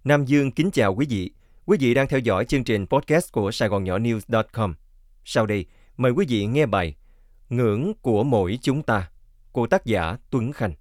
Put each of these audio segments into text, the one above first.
Nam Dương kính chào quý vị. Quý vị đang theo dõi chương trình podcast của Sài Gòn Nhỏ News.com. Sau đây, mời quý vị nghe bài Ngưỡng của mỗi chúng ta của tác giả Tuấn Khanh.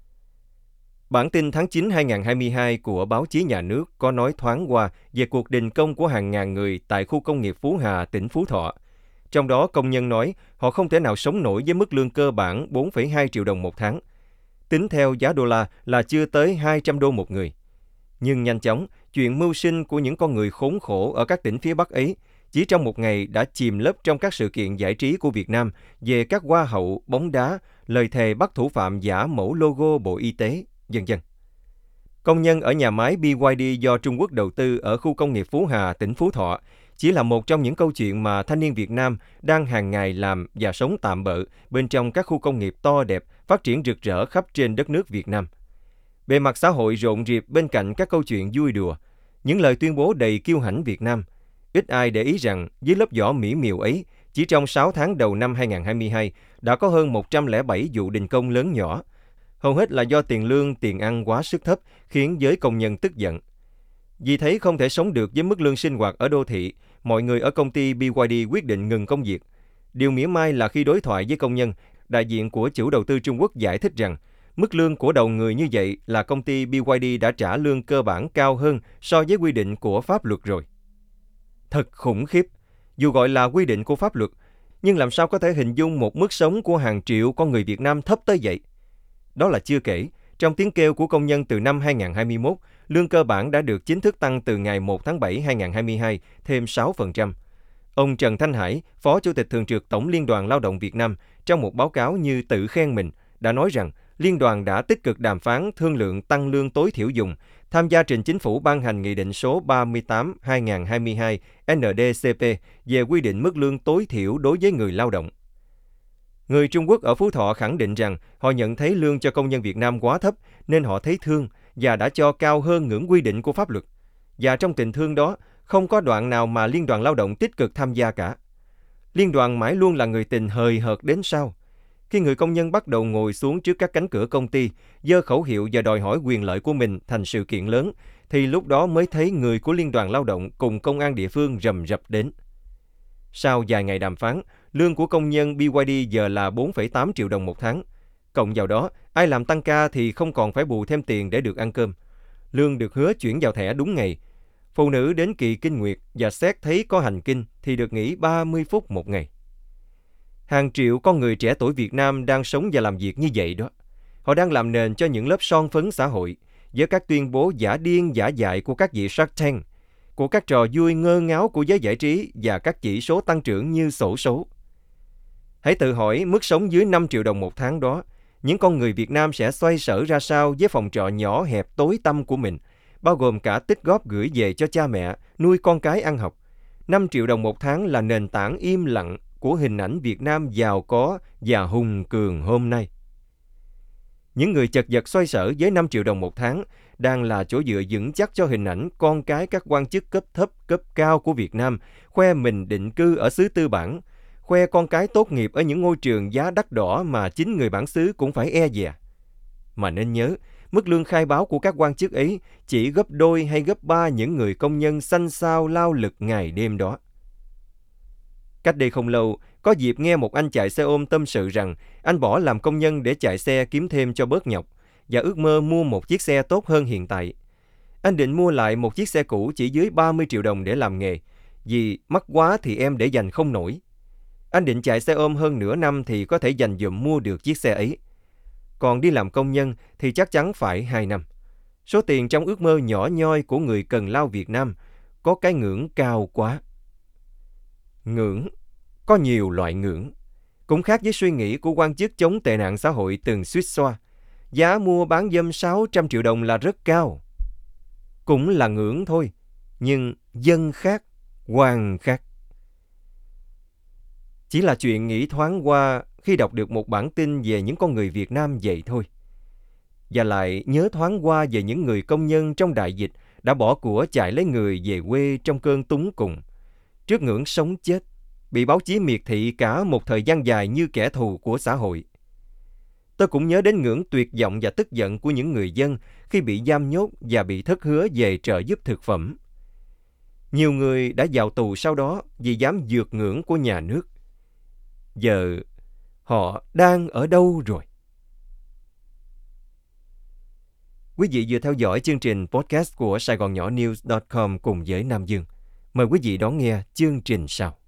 Bản tin tháng 9 2022 của báo chí nhà nước có nói thoáng qua về cuộc đình công của hàng ngàn người tại khu công nghiệp Phú Hà, tỉnh Phú Thọ. Trong đó, công nhân nói họ không thể nào sống nổi với mức lương cơ bản 4,2 triệu đồng một tháng. Tính theo giá đô la là chưa tới 200 đô một người. Nhưng nhanh chóng, chuyện mưu sinh của những con người khốn khổ ở các tỉnh phía Bắc ấy chỉ trong một ngày đã chìm lấp trong các sự kiện giải trí của Việt Nam về các hoa hậu, bóng đá, lời thề bắt thủ phạm giả mẫu logo Bộ Y tế, vân vân. Công nhân ở nhà máy BYD do Trung Quốc đầu tư ở khu công nghiệp Phú Hà, tỉnh Phú Thọ chỉ là một trong những câu chuyện mà thanh niên Việt Nam đang hàng ngày làm và sống tạm bợ bên trong các khu công nghiệp to đẹp, phát triển rực rỡ khắp trên đất nước Việt Nam. Bề mặt xã hội rộn rịp bên cạnh các câu chuyện vui đùa, những lời tuyên bố đầy kiêu hãnh Việt Nam. Ít ai để ý rằng dưới lớp vỏ mỹ miều ấy, chỉ trong 6 tháng đầu năm 2022 đã có hơn 107 vụ đình công lớn nhỏ. Hầu hết là do tiền lương, tiền ăn quá sức thấp, khiến giới công nhân tức giận. Vì thấy không thể sống được với mức lương sinh hoạt ở đô thị, mọi người ở công ty BYD quyết định ngừng công việc. Điều mỉa mai là khi đối thoại với công nhân, đại diện của chủ đầu tư Trung Quốc giải thích rằng mức lương của đầu người như vậy là công ty BYD đã trả lương cơ bản cao hơn so với quy định của pháp luật rồi. Thật khủng khiếp, dù gọi là quy định của pháp luật, nhưng làm sao có thể hình dung một mức sống của hàng triệu con người Việt Nam thấp tới vậy? Đó là chưa kể, trong tiếng kêu của công nhân từ năm 2021, lương cơ bản đã được chính thức tăng từ ngày 1 tháng 7 2022 thêm 6%. Ông Trần Thanh Hải, Phó Chủ tịch Thường trực Tổng Liên đoàn Lao động Việt Nam, trong một báo cáo như tự khen mình, đã nói rằng Liên đoàn đã tích cực đàm phán thương lượng tăng lương tối thiểu dùng, tham gia trình chính phủ ban hành Nghị định số 38/2022 NDCP về quy định mức lương tối thiểu đối với người lao động. Người Trung Quốc ở Phú Thọ khẳng định rằng họ nhận thấy lương cho công nhân Việt Nam quá thấp nên họ thấy thương và đã cho cao hơn ngưỡng quy định của pháp luật. Và trong tình thương đó, không có đoạn nào mà Liên đoàn Lao động tích cực tham gia cả. Liên đoàn mãi luôn là người tình hời hợt đến sau. Khi người công nhân bắt đầu ngồi xuống trước các cánh cửa công ty, giơ khẩu hiệu và đòi hỏi quyền lợi của mình thành sự kiện lớn, thì lúc đó mới thấy người của Liên đoàn Lao động cùng công an địa phương rầm rập đến. Sau vài ngày đàm phán, lương của công nhân BYD giờ là 4,8 triệu đồng một tháng. Cộng vào đó, ai làm tăng ca thì không còn phải bù thêm tiền để được ăn cơm. Lương được hứa chuyển vào thẻ đúng ngày. Phụ nữ đến kỳ kinh nguyệt và xét thấy có hành kinh thì được nghỉ 30 phút một ngày. Hàng triệu con người trẻ tuổi Việt Nam đang sống và làm việc như vậy đó. Họ đang làm nền cho những lớp son phấn xã hội với các tuyên bố giả điên giả dại của các vị Shark Tank, của các trò vui ngơ ngáo của giới giải trí và các chỉ số tăng trưởng như xổ số. Hãy tự hỏi mức sống dưới 5 triệu đồng một tháng đó, những con người Việt Nam sẽ xoay sở ra sao với phòng trọ nhỏ hẹp tối tăm của mình, bao gồm cả tích góp gửi về cho cha mẹ, nuôi con cái ăn học. 5 triệu đồng một tháng là nền tảng im lặng của hình ảnh Việt Nam giàu có và hùng cường hôm nay. Những người chật vật xoay sở với 5 triệu đồng một tháng đang là chỗ dựa vững chắc cho hình ảnh con cái các quan chức cấp thấp, cấp cao của Việt Nam khoe mình định cư ở xứ tư bản, khoe con cái tốt nghiệp ở những ngôi trường giá đắt đỏ mà chính người bản xứ cũng phải e dè. Mà nên nhớ, mức lương khai báo của các quan chức ấy chỉ gấp đôi hay gấp ba những người công nhân xanh xao lao lực ngày đêm đó. Cách đây không lâu, có dịp nghe một anh chạy xe ôm tâm sự rằng anh bỏ làm công nhân để chạy xe kiếm thêm cho bớt nhọc và ước mơ mua một chiếc xe tốt hơn hiện tại. Anh định mua lại một chiếc xe cũ chỉ dưới 30 triệu đồng để làm nghề, vì mắc quá thì em để dành không nổi. Anh định chạy xe ôm hơn nửa năm thì có thể dành dụm mua được chiếc xe ấy. Còn đi làm công nhân thì chắc chắn phải 2 năm. Số tiền trong ước mơ nhỏ nhoi của người cần lao Việt Nam có cái ngưỡng cao quá. Ngưỡng, có nhiều loại ngưỡng. Cũng khác với suy nghĩ của quan chức chống tệ nạn xã hội từng suýt xoa. Giá mua bán dâm 600 triệu đồng là rất cao. Cũng là ngưỡng thôi, nhưng dân khác, quan khác. Chỉ là chuyện nghĩ thoáng qua khi đọc được một bản tin về những con người Việt Nam vậy thôi. Và lại nhớ thoáng qua về những người công nhân trong đại dịch đã bỏ của chạy lấy người về quê trong cơn túng cùng. Trước ngưỡng sống chết, bị báo chí miệt thị cả một thời gian dài như kẻ thù của xã hội. Tôi cũng nhớ đến ngưỡng tuyệt vọng và tức giận của những người dân khi bị giam nhốt và bị thất hứa về trợ giúp thực phẩm. Nhiều người đã vào tù sau đó vì dám vượt ngưỡng của nhà nước. Giờ họ đang ở đâu rồi? Quý vị vừa theo dõi chương trình podcast của Sài Gòn Nhỏ News.com cùng với Nam Dương. Mời quý vị đón nghe chương trình sau.